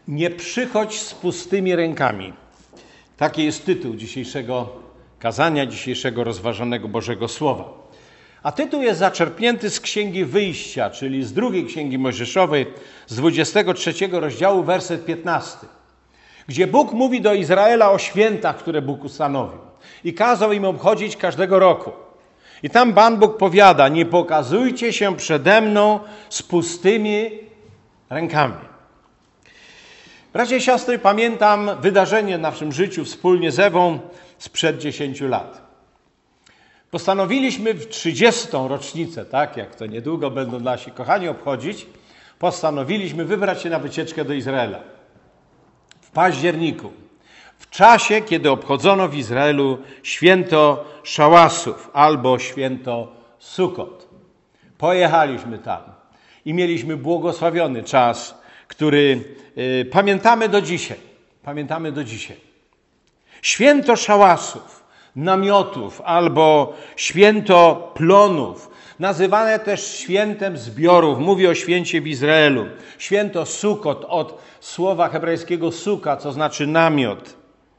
Nie przychodź z pustymi rękami. Taki jest tytuł dzisiejszego kazania, dzisiejszego rozważanego Bożego Słowa. A tytuł jest zaczerpnięty z Księgi Wyjścia, czyli z drugiej Księgi Mojżeszowej, z 23 rozdziału, werset 15, gdzie Bóg mówi do Izraela o świętach, które Bóg ustanowił i kazał im obchodzić każdego roku. I tam Pan Bóg powiada: nie pokazujcie się przede mną z pustymi rękami. Bracia i siostry, pamiętam wydarzenie w naszym życiu wspólnie z Ewą sprzed 10 lat. Postanowiliśmy w 30. rocznicę, tak jak to niedługo będą nasi kochani obchodzić, postanowiliśmy wybrać się na wycieczkę do Izraela. W październiku, w czasie, kiedy obchodzono w Izraelu święto Szałasów albo święto Sukot. Pojechaliśmy tam i mieliśmy błogosławiony czas, który pamiętamy do dzisiaj. Pamiętamy do dzisiaj. Święto Szałasów, namiotów albo święto plonów, nazywane też świętem zbiorów. Mówię o święcie w Izraelu. Święto Sukot od słowa hebrajskiego suka, co znaczy namiot.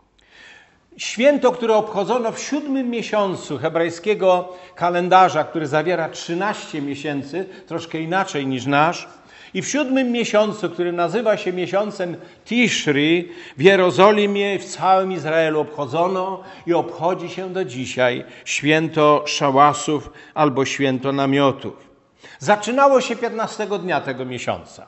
Święto, które obchodzono w 7. miesiącu hebrajskiego kalendarza, który zawiera 13 miesięcy, troszkę inaczej niż nasz. I w 7. miesiącu, który nazywa się miesiącem Tishri, w Jerozolimie i w całym Izraelu obchodzono i obchodzi się do dzisiaj święto Szałasów albo święto namiotów. Zaczynało się 15 dnia tego miesiąca.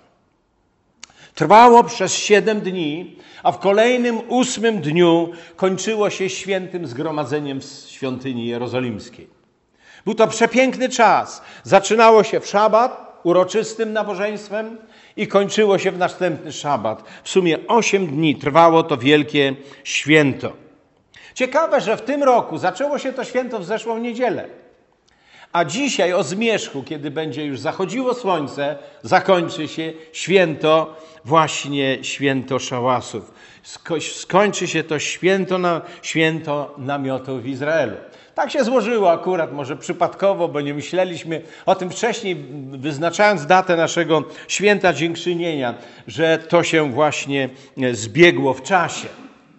Trwało przez 7 dni, a w kolejnym 8 dniu kończyło się świętym zgromadzeniem w świątyni jerozolimskiej. Był to przepiękny czas. Zaczynało się w szabat, uroczystym nabożeństwem i kończyło się w następny szabat. W sumie 8 dni trwało to wielkie święto. Ciekawe, że w tym roku zaczęło się to święto w zeszłą niedzielę. A dzisiaj o zmierzchu, kiedy będzie już zachodziło słońce, zakończy się święto, właśnie święto Szałasów. Skończy się to święto namiotów w Izraelu. Tak się złożyło akurat, może przypadkowo, bo nie myśleliśmy o tym wcześniej, wyznaczając datę naszego święta dziękczynienia, że to się właśnie zbiegło w czasie.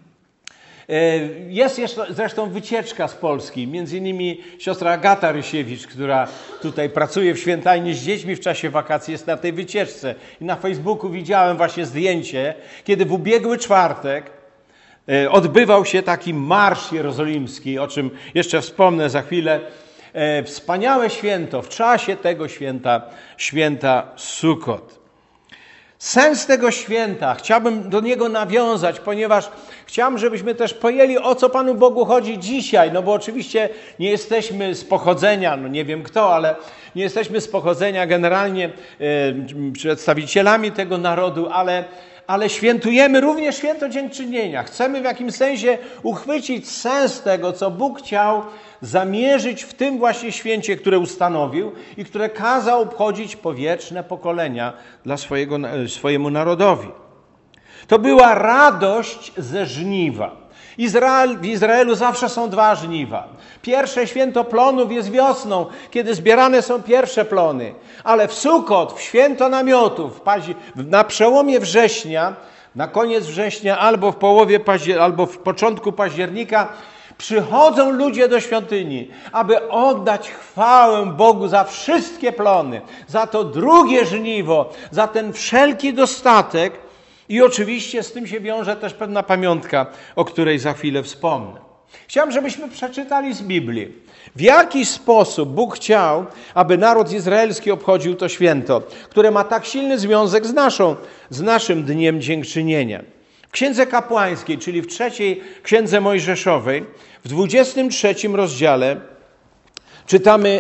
Jest jeszcze zresztą wycieczka z Polski, między innymi siostra Agata Rysiewicz, która tutaj pracuje w Świętajnie z dziećmi w czasie wakacji, jest na tej wycieczce. I na Facebooku widziałem właśnie zdjęcie, kiedy w ubiegły czwartek odbywał się taki marsz jerozolimski, o czym jeszcze wspomnę za chwilę. Wspaniałe święto, w czasie tego święta Sukot. Sens tego święta, chciałbym do niego nawiązać, ponieważ chciałbym, żebyśmy też pojęli, o co Panu Bogu chodzi dzisiaj. No bo oczywiście nie jesteśmy z pochodzenia, no nie wiem kto, ale nie jesteśmy z pochodzenia generalnie przedstawicielami tego narodu, ale świętujemy również święto dziękczynienia. Chcemy w jakimś sensie uchwycić sens tego, co Bóg chciał zamierzyć w tym właśnie święcie, które ustanowił i które kazał obchodzić po wieczne pokolenia dla swojemu narodowi. To była radość ze żniwa. W Izraelu zawsze są 2 żniwa. Pierwsze święto plonów jest wiosną, kiedy zbierane są pierwsze plony. Ale w Sukot, w święto namiotów, na przełomie września, na koniec września, albo w połowie albo w początku października, przychodzą ludzie do świątyni, aby oddać chwałę Bogu za wszystkie plony, za to drugie żniwo, za ten wszelki dostatek. I oczywiście z tym się wiąże też pewna pamiątka, o której za chwilę wspomnę. Chciałem, żebyśmy przeczytali z Biblii, w jaki sposób Bóg chciał, aby naród izraelski obchodził to święto, które ma tak silny związek z naszym Dniem Dziękczynienia. W Księdze Kapłańskiej, czyli w 3 Księdze Mojżeszowej, w 23 rozdziale czytamy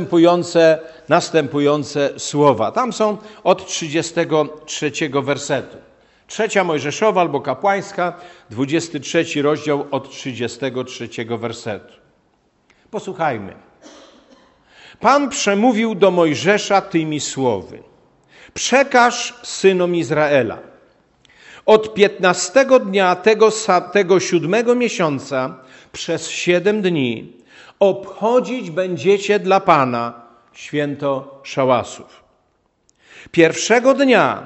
następujące słowa. Tam są od 33 wersetu. 3 Mojżeszowa albo Kapłańska, 23 rozdział od 33 wersetu. Posłuchajmy. Pan przemówił do Mojżesza tymi słowy. Przekaż synom Izraela. Od 15 dnia tego 7 miesiąca przez 7 dni obchodzić będziecie dla Pana święto Szałasów. Pierwszego dnia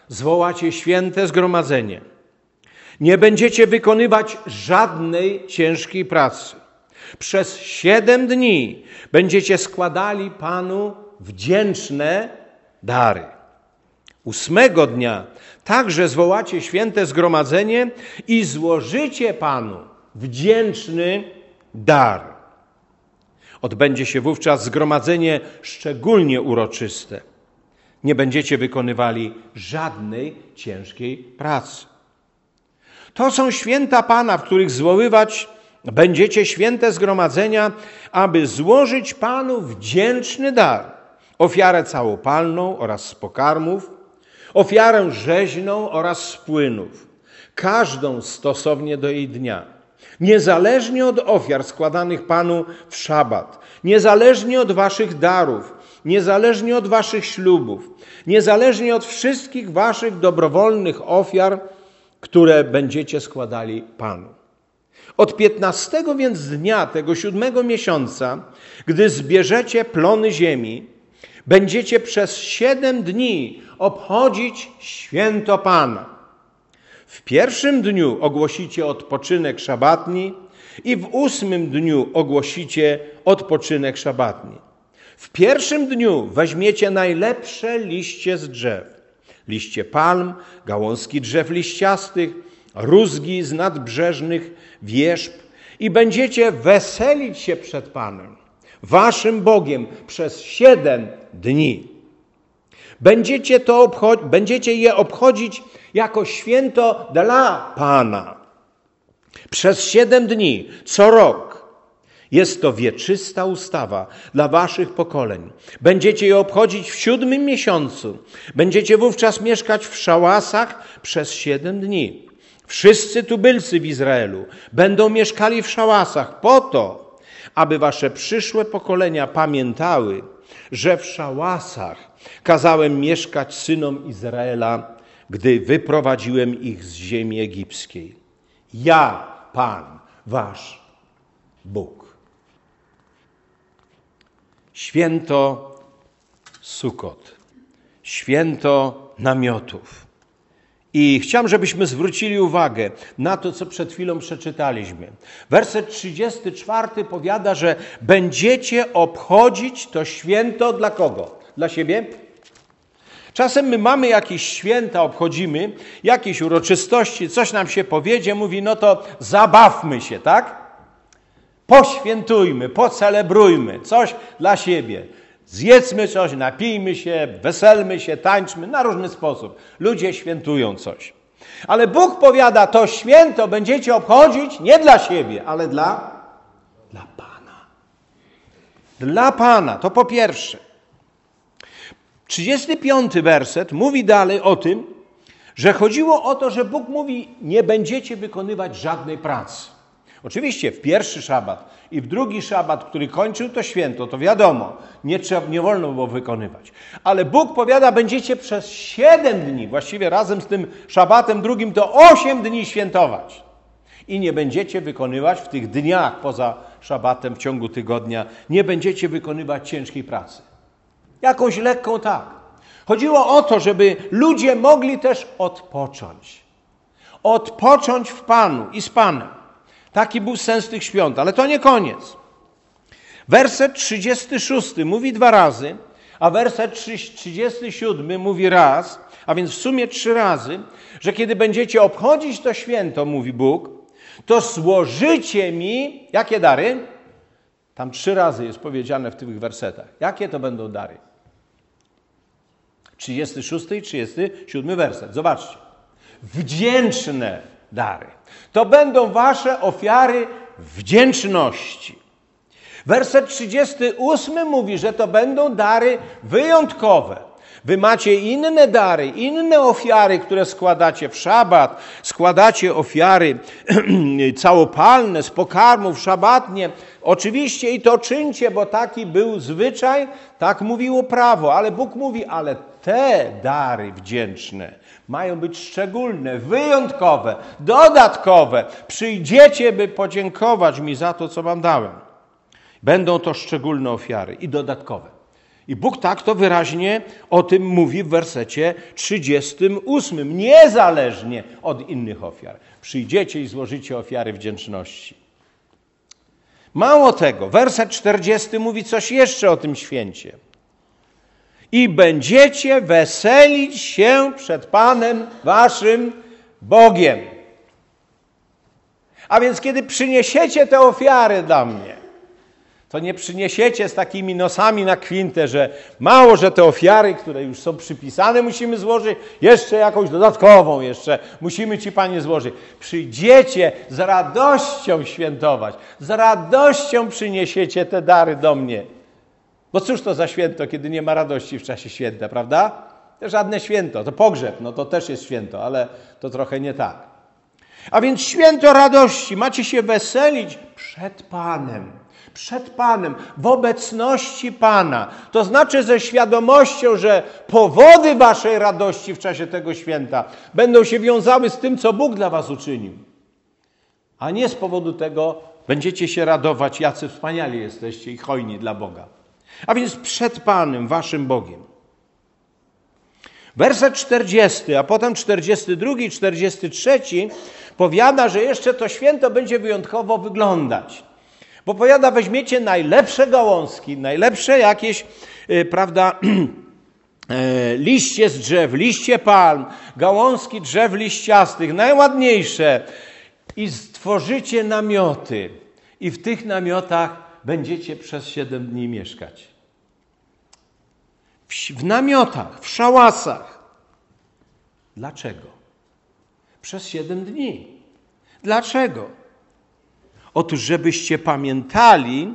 zwołacie święte zgromadzenie. Nie będziecie wykonywać żadnej ciężkiej pracy. Przez 7 dni będziecie składali Panu wdzięczne dary. 8 dnia także zwołacie święte zgromadzenie i złożycie Panu wdzięczny dar. Odbędzie się wówczas zgromadzenie szczególnie uroczyste. Nie będziecie wykonywali żadnej ciężkiej pracy. To są święta Pana, w których zwoływać będziecie święte zgromadzenia, aby złożyć Panu wdzięczny dar. Ofiarę całopalną oraz z pokarmów, ofiarę rzeźną oraz z płynów, każdą stosownie do jej dnia. Niezależnie od ofiar składanych Panu w szabat, niezależnie od waszych darów, niezależnie od waszych ślubów, niezależnie od wszystkich waszych dobrowolnych ofiar, które będziecie składali Panu. Od 15 więc dnia tego 7 miesiąca, gdy zbierzecie plony ziemi, będziecie przez 7 dni obchodzić święto Pana. W 1 dniu ogłosicie odpoczynek szabatni i w 8 dniu ogłosicie odpoczynek szabatni. W 1 dniu weźmiecie najlepsze liście z drzew. Liście palm, gałązki drzew liściastych, rózgi z nadbrzeżnych wierzb i będziecie weselić się przed Panem, waszym Bogiem, przez 7 dni. Będziecie je obchodzić jako święto dla Pana. Przez 7 dni, co rok. Jest to wieczysta ustawa dla waszych pokoleń. Będziecie je obchodzić w 7 miesiącu. Będziecie wówczas mieszkać w szałasach przez 7 dni. Wszyscy tubylcy w Izraelu będą mieszkali w szałasach po to, aby wasze przyszłe pokolenia pamiętały, że w szałasach kazałem mieszkać synom Izraela, gdy wyprowadziłem ich z ziemi egipskiej. Ja, Pan, wasz Bóg. Święto Sukot, święto namiotów. I chciałem, żebyśmy zwrócili uwagę na to, co przed chwilą przeczytaliśmy. Werset 34 powiada, że będziecie obchodzić to święto dla kogo? Dla siebie? Czasem my mamy jakieś święta, obchodzimy, jakieś uroczystości, coś nam się powiedzie, mówi, no to zabawmy się, tak? Poświętujmy, pocelebrujmy coś dla siebie. Zjedzmy coś, napijmy się, weselmy się, tańczmy na różny sposób. Ludzie świętują coś. Ale Bóg powiada, to święto będziecie obchodzić nie dla siebie, ale dla Pana. Dla Pana, to po pierwsze. 35 werset mówi dalej o tym, że chodziło o to, że Bóg mówi, nie będziecie wykonywać żadnej pracy. Oczywiście w pierwszy szabat i w drugi szabat, który kończył to święto, to wiadomo, nie wolno było wykonywać. Ale Bóg powiada, będziecie przez 7 dni, właściwie razem z tym szabatem drugim, to 8 dni świętować. I nie będziecie wykonywać w tych dniach poza szabatem w ciągu tygodnia, nie będziecie wykonywać ciężkiej pracy. Jakąś lekką tak. Chodziło o to, żeby ludzie mogli też odpocząć. Odpocząć w Panu i z Panem. Taki był sens tych świąt, ale to nie koniec. Werset 36 mówi 2 razy, a werset 37 mówi raz, a więc w sumie 3 razy, że kiedy będziecie obchodzić to święto, mówi Bóg, to złożycie mi, jakie dary? Tam 3 razy jest powiedziane w tych wersetach. Jakie to będą dary? 36 i 37 werset. Zobaczcie. Wdzięczne dary. To będą wasze ofiary wdzięczności. Werset 38 mówi, że to będą dary wyjątkowe. Wy macie inne dary, inne ofiary, które składacie w szabat, składacie ofiary całopalne, z pokarmów, szabatnie. Oczywiście i to czyńcie, bo taki był zwyczaj, tak mówiło prawo, ale Bóg mówi, ale te dary wdzięczne mają być szczególne, wyjątkowe, dodatkowe. Przyjdziecie, by podziękować mi za to, co wam dałem. Będą to szczególne ofiary i dodatkowe. I Bóg tak to wyraźnie o tym mówi w wersecie 38. Niezależnie od innych ofiar. Przyjdziecie i złożycie ofiary wdzięczności. Mało tego, werset 40 mówi coś jeszcze o tym święcie. I będziecie weselić się przed Panem waszym Bogiem. A więc kiedy przyniesiecie te ofiary dla mnie, to nie przyniesiecie z takimi nosami na kwintę, że mało, że te ofiary, które już są przypisane, musimy złożyć, jeszcze jakąś dodatkową jeszcze musimy Ci, Panie, złożyć. Przyjdziecie z radością świętować, z radością przyniesiecie te dary do mnie. Bo cóż to za święto, kiedy nie ma radości w czasie święta, prawda? To żadne święto, to pogrzeb, no to też jest święto, ale to trochę nie tak. A więc święto radości, macie się weselić przed Panem. Przed Panem, w obecności Pana. To znaczy ze świadomością, że powody waszej radości w czasie tego święta będą się wiązały z tym, co Bóg dla was uczynił. A nie z powodu tego będziecie się radować, jacy wspaniali jesteście i hojni dla Boga. A więc przed Panem, waszym Bogiem. Werset 40, a potem 42 i 43 powiada, że jeszcze to święto będzie wyjątkowo wyglądać. Bo powiada, weźmiecie najlepsze gałązki, najlepsze jakieś, liście z drzew, liście palm, gałązki drzew liściastych, najładniejsze i stworzycie namioty. I w tych namiotach będziecie przez 7 dni mieszkać. W namiotach, w szałasach. Dlaczego? Przez 7 dni. Dlaczego? Otóż, żebyście pamiętali,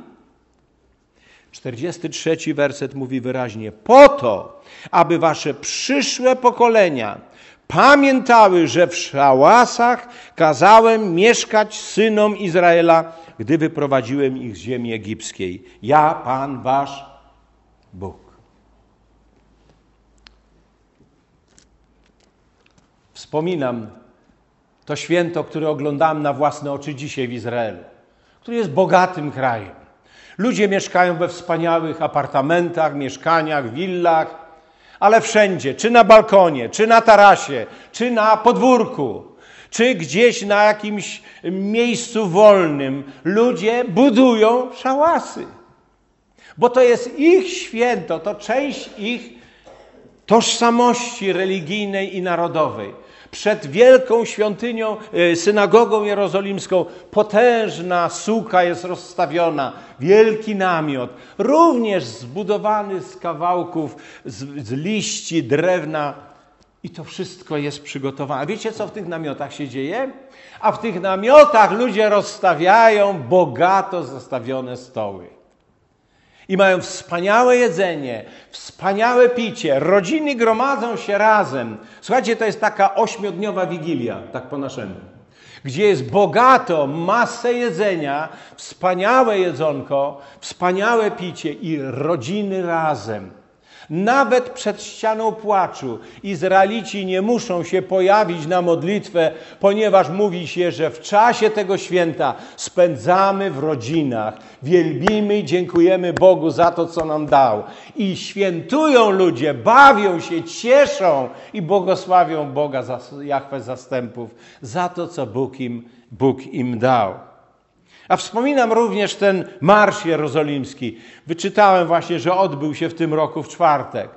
43 werset mówi wyraźnie, po to, aby wasze przyszłe pokolenia pamiętały, że w szałasach kazałem mieszkać synom Izraela, gdy wyprowadziłem ich z ziemi egipskiej. Ja, Pan wasz Bóg. Wspominam to święto, które oglądałem na własne oczy dzisiaj w Izraelu, który jest bogatym krajem. Ludzie mieszkają we wspaniałych apartamentach, mieszkaniach, willach, ale wszędzie, czy na balkonie, czy na tarasie, czy na podwórku, czy gdzieś na jakimś miejscu wolnym, ludzie budują szałasy. Bo to jest ich święto, to część ich tożsamości religijnej i narodowej. Przed wielką świątynią, synagogą jerozolimską, potężna suka jest rozstawiona, wielki namiot, również zbudowany z kawałków, z liści, drewna. I to wszystko jest przygotowane. A wiecie, co w tych namiotach się dzieje? A w tych namiotach ludzie rozstawiają bogato zastawione stoły. I mają wspaniałe jedzenie, wspaniałe picie. Rodziny gromadzą się razem. Słuchajcie, to jest taka 8-dniowa wigilia, tak po naszemu. Gdzie jest bogato, masę jedzenia, wspaniałe jedzonko, wspaniałe picie i rodziny razem. Nawet przed ścianą płaczu Izraelici nie muszą się pojawić na modlitwę, ponieważ mówi się, że w czasie tego święta spędzamy w rodzinach, wielbimy i dziękujemy Bogu za to, co nam dał. I świętują ludzie, bawią się, cieszą i błogosławią Boga, Jahwe zastępów, za to, co Bóg im dał. A wspominam również ten marsz jerozolimski. Wyczytałem właśnie, że odbył się w tym roku w czwartek,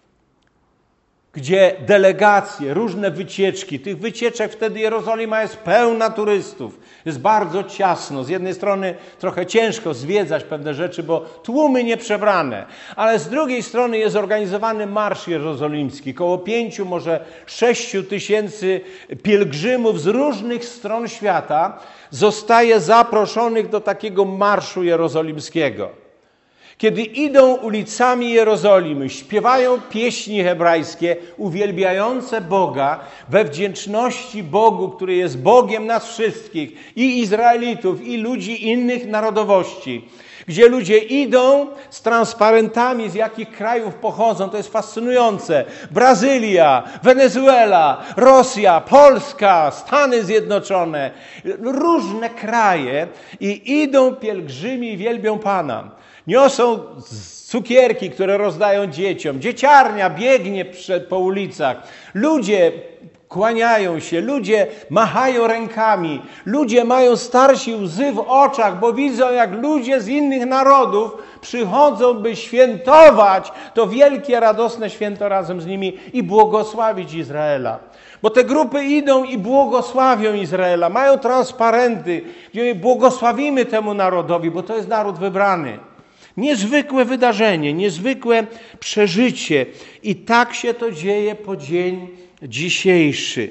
gdzie delegacje, różne wycieczki, tych wycieczek wtedy Jerozolima jest pełna turystów. Jest bardzo ciasno. Z jednej strony trochę ciężko zwiedzać pewne rzeczy, bo tłumy nieprzebrane, ale z drugiej strony jest organizowany marsz jerozolimski. Koło 5, może 6 tysięcy pielgrzymów z różnych stron świata zostaje zaproszonych do takiego marszu jerozolimskiego. Kiedy idą ulicami Jerozolimy, śpiewają pieśni hebrajskie uwielbiające Boga we wdzięczności Bogu, który jest Bogiem nas wszystkich, i Izraelitów, i ludzi innych narodowości, gdzie ludzie idą z transparentami, z jakich krajów pochodzą. To jest fascynujące. Brazylia, Wenezuela, Rosja, Polska, Stany Zjednoczone, różne kraje i idą pielgrzymi i wielbią Pana. Niosą cukierki, które rozdają dzieciom. Dzieciarnia biegnie po ulicach. Ludzie kłaniają się, ludzie machają rękami. Ludzie mają starsi łzy w oczach, bo widzą, jak ludzie z innych narodów przychodzą, by świętować to wielkie, radosne święto razem z nimi i błogosławić Izraela. Bo te grupy idą i błogosławią Izraela. Mają transparenty, gdzie błogosławimy temu narodowi, bo to jest naród wybrany. Niezwykłe wydarzenie, niezwykłe przeżycie. I tak się to dzieje po dzień dzisiejszy.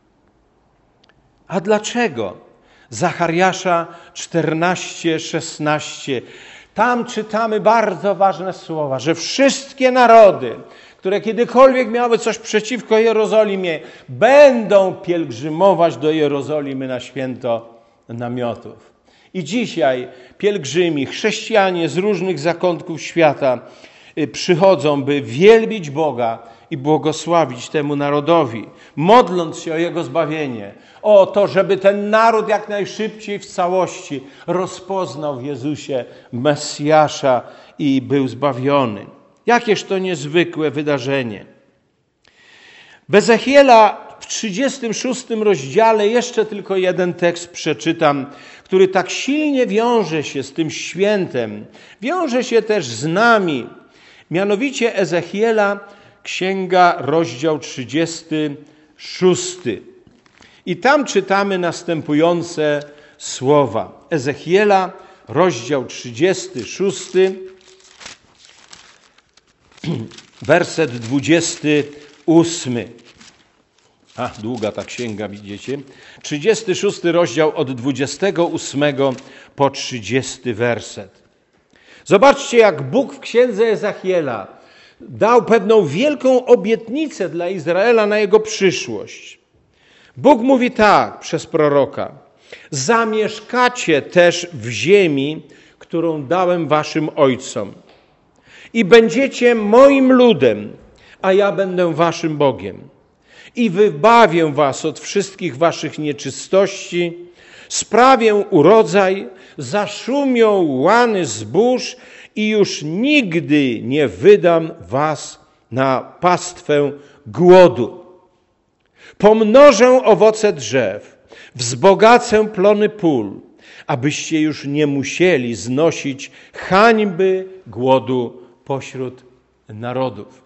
A dlaczego? Zachariasza 14:16. Tam czytamy bardzo ważne słowa, że wszystkie narody, które kiedykolwiek miały coś przeciwko Jerozolimie, będą pielgrzymować do Jerozolimy na święto namiotów. I dzisiaj pielgrzymi, chrześcijanie z różnych zakątków świata przychodzą, by wielbić Boga i błogosławić temu narodowi, modląc się o Jego zbawienie, o to, żeby ten naród jak najszybciej w całości rozpoznał w Jezusie Mesjasza i był zbawiony. Jakież to niezwykłe wydarzenie. W Ezechiela w 36 rozdziale jeszcze tylko jeden tekst przeczytam, który tak silnie wiąże się z tym świętem. Wiąże się też z nami. Mianowicie Ezechiela, księga, rozdział 36. I tam czytamy następujące słowa. Ezechiela, rozdział 36, werset 28. Długa ta księga, widzicie? 36 rozdział od 28 po 30 werset. Zobaczcie, jak Bóg w księdze Ezechiela dał pewną wielką obietnicę dla Izraela na jego przyszłość. Bóg mówi tak przez proroka: zamieszkacie też w ziemi, którą dałem waszym ojcom i będziecie moim ludem, a ja będę waszym Bogiem. I wybawię was od wszystkich waszych nieczystości, sprawię urodzaj, zaszumią łany zbóż i już nigdy nie wydam was na pastwę głodu. Pomnożę owoce drzew, wzbogacę plony pól, abyście już nie musieli znosić hańby głodu pośród narodów.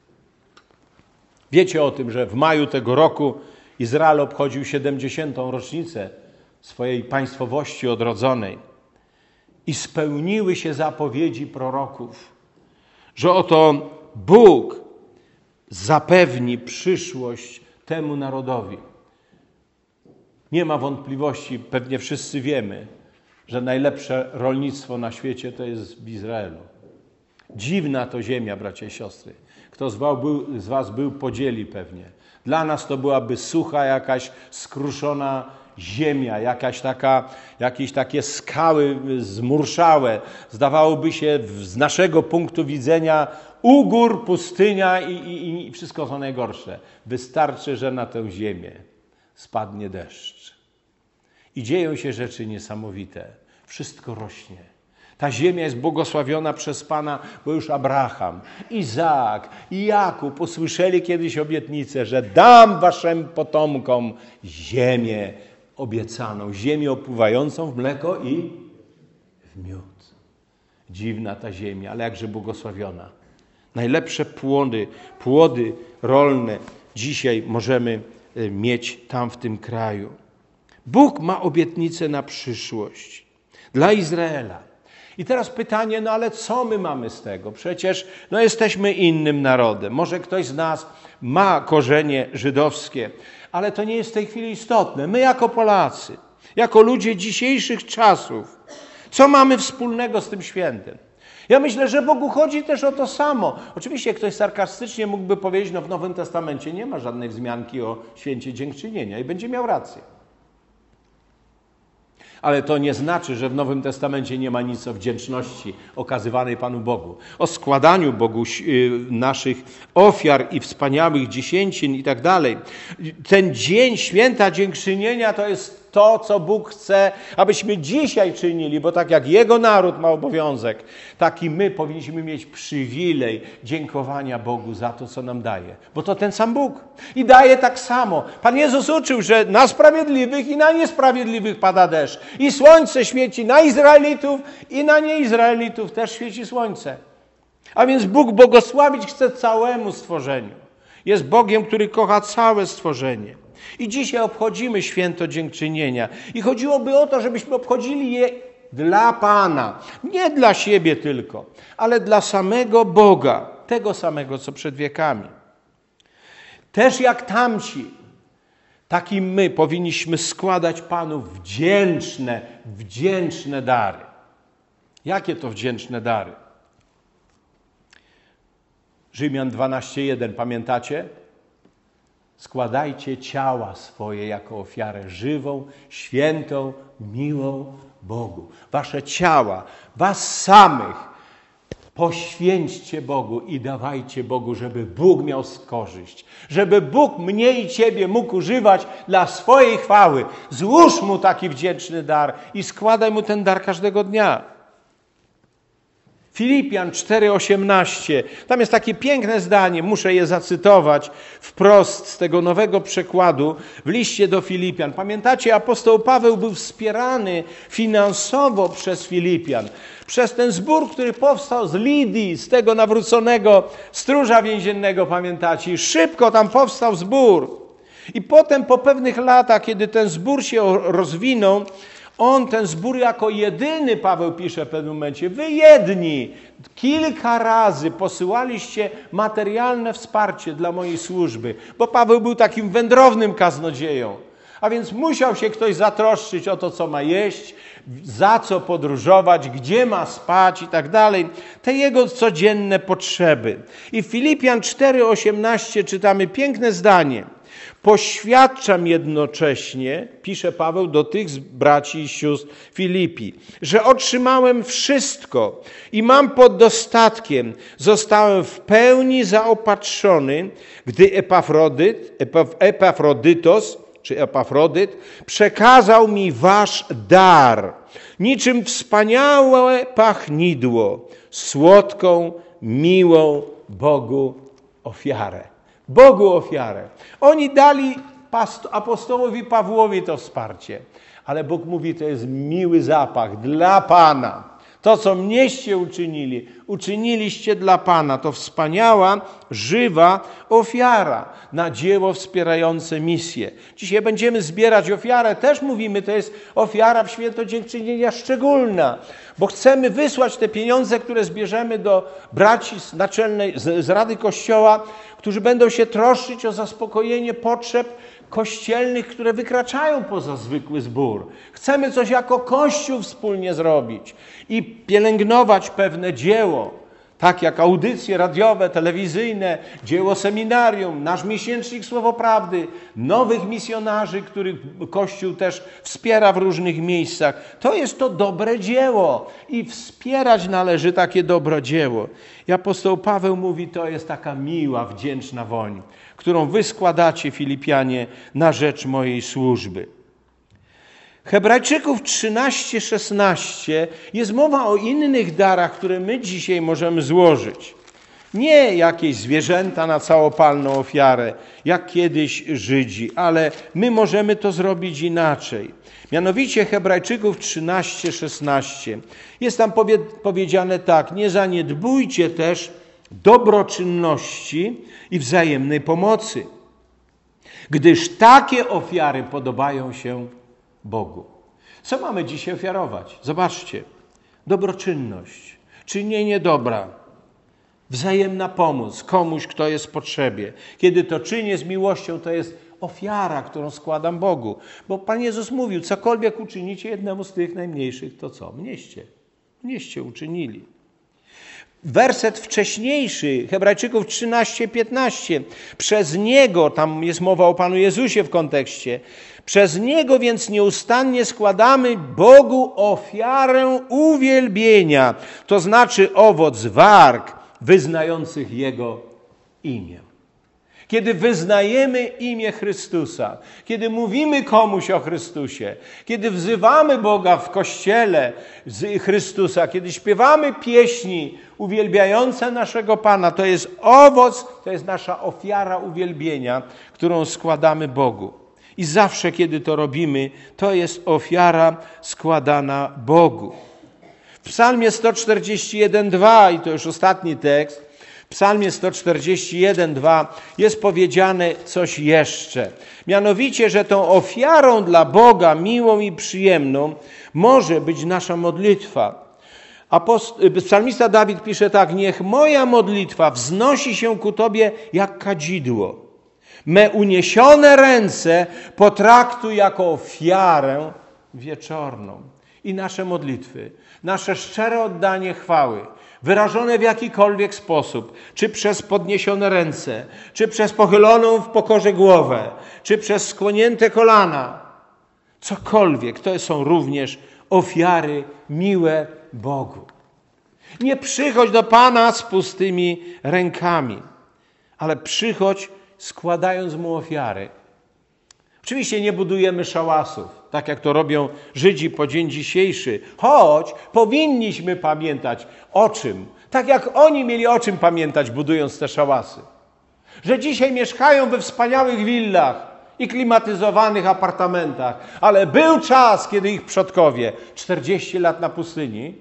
Wiecie o tym, że w maju tego roku Izrael obchodził 70. rocznicę swojej państwowości odrodzonej i spełniły się zapowiedzi proroków, że oto Bóg zapewni przyszłość temu narodowi. Nie ma wątpliwości, pewnie wszyscy wiemy, że najlepsze rolnictwo na świecie to jest w Izraelu. Dziwna to ziemia, bracia i siostry. Kto z was był, podzieli pewnie. Dla nas to byłaby sucha, jakaś skruszona ziemia, jakieś takie skały zmurszałe. Zdawałoby się z naszego punktu widzenia ugór, pustynia i wszystko co najgorsze. Wystarczy, że na tę ziemię spadnie deszcz. I dzieją się rzeczy niesamowite. Wszystko rośnie. Ta ziemia jest błogosławiona przez Pana, bo już Abraham, Izaak i Jakub usłyszeli kiedyś obietnicę, że dam waszym potomkom ziemię obiecaną, ziemię opływającą w mleko i w miód. Dziwna ta ziemia, ale jakże błogosławiona. Najlepsze płody rolne dzisiaj możemy mieć tam w tym kraju. Bóg ma obietnicę na przyszłość dla Izraela. I teraz pytanie, ale co my mamy z tego? Przecież jesteśmy innym narodem. Może ktoś z nas ma korzenie żydowskie, ale to nie jest w tej chwili istotne. My jako Polacy, jako ludzie dzisiejszych czasów, co mamy wspólnego z tym świętem? Ja myślę, że Bogu chodzi też o to samo. Oczywiście ktoś sarkastycznie mógłby powiedzieć, w Nowym Testamencie nie ma żadnej wzmianki o święcie dziękczynienia i będzie miał rację. Ale to nie znaczy, że w Nowym Testamencie nie ma nic o wdzięczności okazywanej Panu Bogu, o składaniu Bogu naszych ofiar i wspaniałych dziesięcin i tak dalej. Ten dzień święta dziękczynienia to jest jest to, co Bóg chce, abyśmy dzisiaj czynili, bo tak jak Jego naród ma obowiązek, tak i my powinniśmy mieć przywilej dziękowania Bogu za to, co nam daje. Bo to ten sam Bóg. I daje tak samo. Pan Jezus uczył, że na sprawiedliwych i na niesprawiedliwych pada deszcz. I słońce świeci na Izraelitów i na nieizraelitów też świeci słońce. A więc Bóg błogosławić chce całemu stworzeniu. Jest Bogiem, który kocha całe stworzenie. I dzisiaj obchodzimy święto dziękczynienia. I chodziłoby o to, żebyśmy obchodzili je dla Pana. Nie dla siebie tylko, ale dla samego Boga. Tego samego, co przed wiekami. Też jak tamci, tak i my powinniśmy składać Panu wdzięczne dary. Jakie to wdzięczne dary? Rzymian 12:1, pamiętacie? Składajcie ciała swoje jako ofiarę żywą, świętą, miłą Bogu. Wasze ciała, was samych poświęćcie Bogu i dawajcie Bogu, żeby Bóg miał korzyść. Żeby Bóg mnie i ciebie mógł używać dla swojej chwały. Złóż Mu taki wdzięczny dar i składaj Mu ten dar każdego dnia. Filipian 4:18. Tam jest takie piękne zdanie, muszę je zacytować wprost z tego nowego przekładu w liście do Filipian. Pamiętacie, apostoł Paweł był wspierany finansowo przez Filipian, przez ten zbór, który powstał z Lidii, z tego nawróconego stróża więziennego, pamiętacie? Szybko tam powstał zbór. I potem po pewnych latach, kiedy ten zbór się rozwinął, ten zbór jako jedyny, Paweł pisze w pewnym momencie, wy jedni kilka razy posyłaliście materialne wsparcie dla mojej służby, bo Paweł był takim wędrownym kaznodzieją, a więc musiał się ktoś zatroszczyć o to, co ma jeść, za co podróżować, gdzie ma spać i tak dalej. Te jego codzienne potrzeby. I w Filipian 4:18 czytamy piękne zdanie. Poświadczam jednocześnie, pisze Paweł do tych braci i sióstr Filipi, że otrzymałem wszystko i mam pod dostatkiem. Zostałem w pełni zaopatrzony, gdy Epafrodyt przekazał mi wasz dar, niczym wspaniałe pachnidło, słodką, miłą Bogu ofiarę. Bogu ofiarę. Oni dali apostołowi Pawłowi to wsparcie, ale Bóg mówi, to jest miły zapach dla Pana. To, co mnieście uczynili, uczyniliście dla Pana. To wspaniała, żywa ofiara na dzieło wspierające misję. Dzisiaj będziemy zbierać ofiarę. Też mówimy, to jest ofiara w święto dziękczynienia szczególna, bo chcemy wysłać te pieniądze, które zbierzemy do braci z Rady Kościoła, którzy będą się troszczyć o zaspokojenie potrzeb kościelnych, które wykraczają poza zwykły zbór. Chcemy coś jako Kościół wspólnie zrobić i pielęgnować pewne dzieło, tak jak audycje radiowe, telewizyjne, dzieło seminarium, nasz miesięcznik Słowo Prawdy, nowych misjonarzy, których Kościół też wspiera w różnych miejscach. To jest to dobre dzieło i wspierać należy takie dobre dzieło. I apostoł Paweł mówi, to jest taka miła, wdzięczna woń, którą wy składacie, Filipianie, na rzecz mojej służby. Hebrajczyków 13:16 jest mowa o innych darach, które my dzisiaj możemy złożyć. Nie jakieś zwierzęta na całopalną ofiarę, jak kiedyś Żydzi, ale my możemy to zrobić inaczej. Mianowicie Hebrajczyków 13:16 jest tam powiedziane tak: nie zaniedbujcie też dobroczynności i wzajemnej pomocy, gdyż takie ofiary podobają się Bogu. Co mamy dzisiaj ofiarować? Zobaczcie. Dobroczynność, czynienie dobra, wzajemna pomoc komuś, kto jest w potrzebie. Kiedy to czynię z miłością, to jest ofiara, którą składam Bogu. Bo Pan Jezus mówił, cokolwiek uczynicie jednemu z tych najmniejszych, to co? Mnieście uczynili. Werset wcześniejszy, Hebrajczyków 13:15. Przez Niego, tam jest mowa o Panu Jezusie w kontekście, przez Niego więc nieustannie składamy Bogu ofiarę uwielbienia, to znaczy owoc warg wyznających Jego imię. Kiedy wyznajemy imię Chrystusa, kiedy mówimy komuś o Chrystusie, kiedy wzywamy Boga w Kościele z Chrystusa, kiedy śpiewamy pieśni uwielbiające naszego Pana, to jest owoc, to jest nasza ofiara uwielbienia, którą składamy Bogu. I zawsze, kiedy to robimy, to jest ofiara składana Bogu. W Psalmie 141:2, i to już ostatni tekst, w Psalmie 141:2 jest powiedziane coś jeszcze. Mianowicie, że tą ofiarą dla Boga miłą i przyjemną może być nasza modlitwa. Psalmista Dawid pisze tak: niech moja modlitwa wznosi się ku Tobie jak kadzidło. Me uniesione ręce potraktuj jako ofiarę wieczorną. I nasze modlitwy, nasze szczere oddanie chwały, wyrażone w jakikolwiek sposób, czy przez podniesione ręce, czy przez pochyloną w pokorze głowę, czy przez skłonięte kolana, cokolwiek, to są również ofiary miłe Bogu. Nie przychodź do Pana z pustymi rękami, ale przychodź składając Mu ofiary. Oczywiście nie budujemy szałasów, tak jak to robią Żydzi po dzień dzisiejszy, choć powinniśmy pamiętać o czym, tak jak oni mieli o czym pamiętać, budując te szałasy. Że dzisiaj mieszkają we wspaniałych willach i klimatyzowanych apartamentach, ale był czas, kiedy ich przodkowie 40 lat na pustyni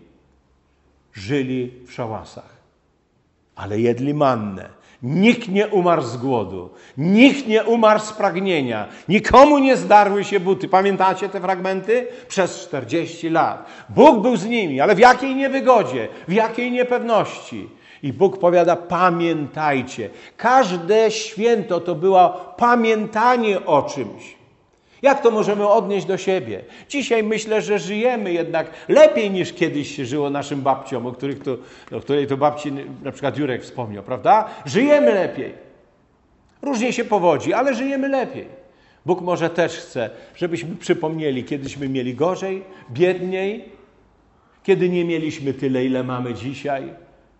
żyli w szałasach, ale jedli mannę. Nikt nie umarł z głodu, nikt nie umarł z pragnienia, nikomu nie zdarły się buty. Pamiętacie te fragmenty? Przez 40 lat. Bóg był z nimi, ale w jakiej niewygodzie, w jakiej niepewności. I Bóg powiada: pamiętajcie. Każde święto to było pamiętanie o czymś. Jak to możemy odnieść do siebie? Dzisiaj myślę, że żyjemy jednak lepiej niż kiedyś się żyło naszym babciom, o której to babci na przykład Jurek wspomniał, prawda? Żyjemy lepiej. Różnie się powodzi, ale żyjemy lepiej. Bóg może też chce, żebyśmy przypomnieli, kiedyśmy mieli gorzej, biedniej, kiedy nie mieliśmy tyle, ile mamy dzisiaj.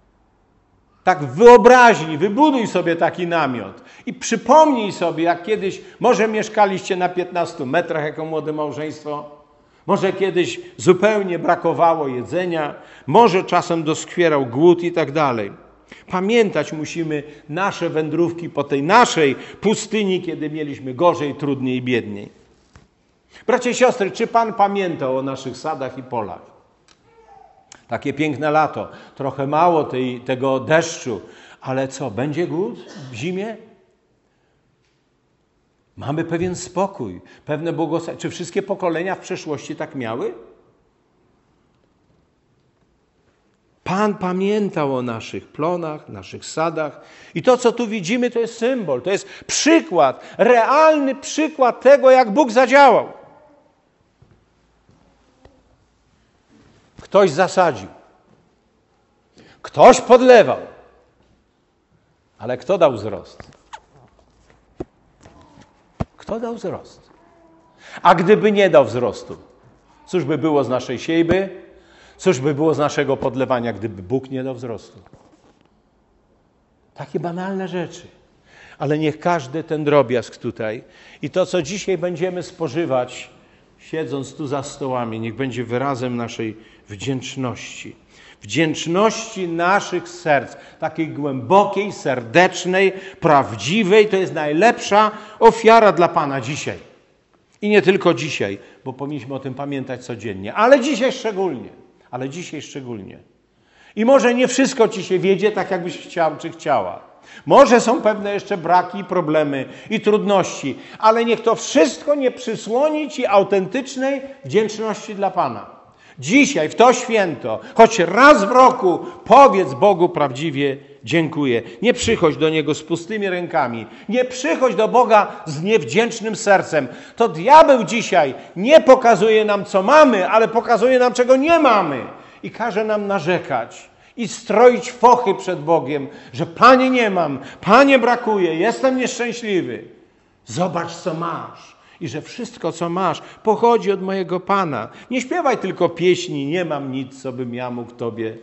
Tak w wyobraźni, wybuduj sobie taki namiot i przypomnij sobie, jak kiedyś może mieszkaliście na 15 metrach jako młode małżeństwo, może kiedyś zupełnie brakowało jedzenia, może czasem doskwierał głód i tak dalej. Pamiętać musimy nasze wędrówki po tej naszej pustyni, kiedy mieliśmy gorzej, trudniej i biedniej. Bracia i siostry, czy Pan pamiętał o naszych sadach i polach? Takie piękne lato, trochę mało tego deszczu, ale co, będzie głód w zimie? Mamy pewien spokój, pewne błogosławieństwo. Czy wszystkie pokolenia w przeszłości tak miały? Pan pamiętał o naszych plonach, naszych sadach i to, co tu widzimy, to jest symbol, to jest przykład, realny przykład tego, jak Bóg zadziałał. Ktoś zasadził, ktoś podlewał, ale kto dał wzrost? Kto dał wzrost? A gdyby nie dał wzrostu, cóż by było z naszej siejby? Cóż by było z naszego podlewania, gdyby Bóg nie dał wzrostu? Takie banalne rzeczy. Ale niech każdy ten drobiazg tutaj i to, co dzisiaj będziemy spożywać, siedząc tu za stołami, niech będzie wyrazem naszej wdzięczności. Wdzięczności naszych serc, takiej głębokiej, serdecznej, prawdziwej. To jest najlepsza ofiara dla Pana dzisiaj. I nie tylko dzisiaj, bo powinniśmy o tym pamiętać codziennie, ale dzisiaj szczególnie. I może nie wszystko Ci się wiedzie tak, jakbyś chciał czy chciała. Może są pewne jeszcze braki, problemy i trudności, ale niech to wszystko nie przysłoni Ci autentycznej wdzięczności dla Pana. Dzisiaj, w to święto, choć raz w roku powiedz Bogu prawdziwie dziękuję. Nie przychodź do Niego z pustymi rękami. Nie przychodź do Boga z niewdzięcznym sercem. To diabeł dzisiaj nie pokazuje nam, co mamy, ale pokazuje nam, czego nie mamy. I każe nam narzekać i stroić fochy przed Bogiem, że Panie nie mam, Panie brakuje, jestem nieszczęśliwy. Zobacz, co masz. I że wszystko, co masz, pochodzi od mojego Pana. Nie śpiewaj tylko pieśni, nie mam nic, co bym ja mógł Tobie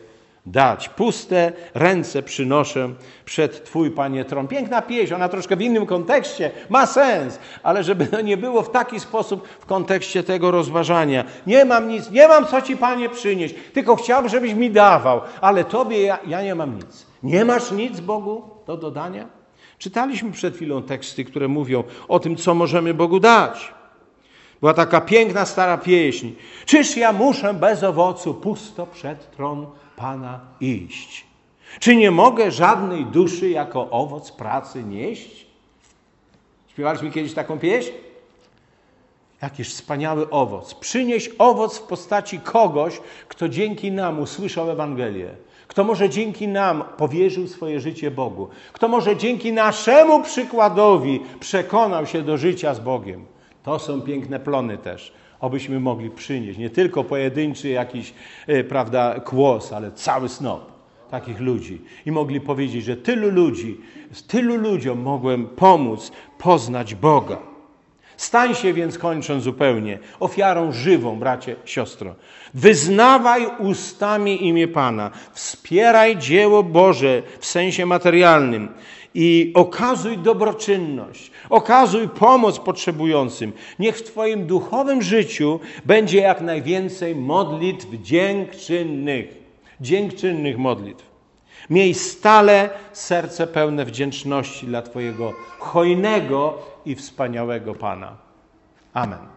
dać. Puste ręce przynoszę przed Twój, Panie, tron. Piękna pieśń, ona troszkę w innym kontekście, ma sens, ale żeby to nie było w taki sposób w kontekście tego rozważania. Nie mam nic, nie mam co Ci, Panie, przynieść, tylko chciałbym, żebyś mi dawał, ale Tobie ja nie mam nic. Nie masz nic, Bogu, do dodania? Czytaliśmy przed chwilą teksty, które mówią o tym, co możemy Bogu dać. Była taka piękna stara pieśń. Czyż ja muszę bez owocu pusto przed tron Pana iść? Czy nie mogę żadnej duszy jako owoc pracy nieść? Śpiewaliśmy kiedyś taką pieśń? Jakiż wspaniały owoc. Przynieś owoc w postaci kogoś, kto dzięki nam usłyszał Ewangelię. Kto może dzięki nam powierzył swoje życie Bogu. Kto może dzięki naszemu przykładowi przekonał się do życia z Bogiem. To są piękne plony też. Obyśmy mogli przynieść nie tylko pojedynczy jakiś, kłos, ale cały snop takich ludzi. I mogli powiedzieć, że tylu ludziom mogłem pomóc poznać Boga. Stań się więc, kończąc zupełnie, ofiarą żywą, bracie, siostro. Wyznawaj ustami imię Pana. Wspieraj dzieło Boże w sensie materialnym i okazuj dobroczynność. Okazuj pomoc potrzebującym. Niech w Twoim duchowym życiu będzie jak najwięcej modlitw dziękczynnych modlitw. Miej stale serce pełne wdzięczności dla Twojego hojnego i wspaniałego Pana. Amen.